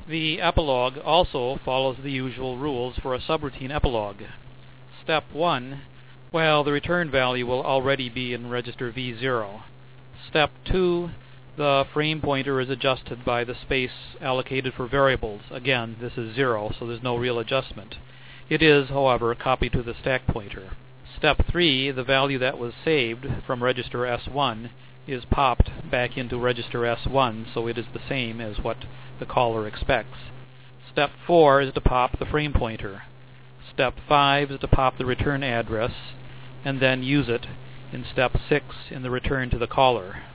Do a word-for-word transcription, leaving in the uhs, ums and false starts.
The epilogue also follows the usual rules for a subroutine epilogue. Step one, well, the return value will already be in register V zero. Step two, the frame pointer is adjusted by the space allocated for variables. Again, this is zero, so there's no real adjustment. It is, however, copied to the stack pointer. Step three, the value that was saved from register S one is popped back into register S one, so it is the same as what the caller expects. Step four is to pop the frame pointer. Step five is to pop the return address, and then use it in step six in the return to the caller.